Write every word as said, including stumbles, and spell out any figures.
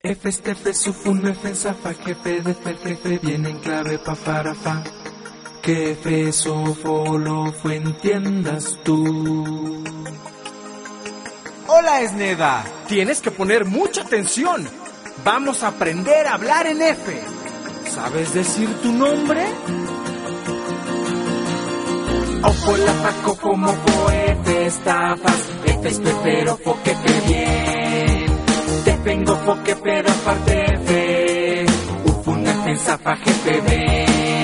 F, F, sufun, F, zafa, jefe, de fe, jefe, viene en clave, pa, para, fa. Que F, sofo, lo, fue, entiendas tú. Hola, Esneda. Tienes que poner mucha atención. Vamos a aprender a hablar en F. ¿Sabes decir tu nombre? Ofo, la, fa, cofo, mofo, F, estafas, F, es pero, fo, que te bien. Te vengo, fo, que pero, aparte, F. Ufun, F, zafa, jefe, ven.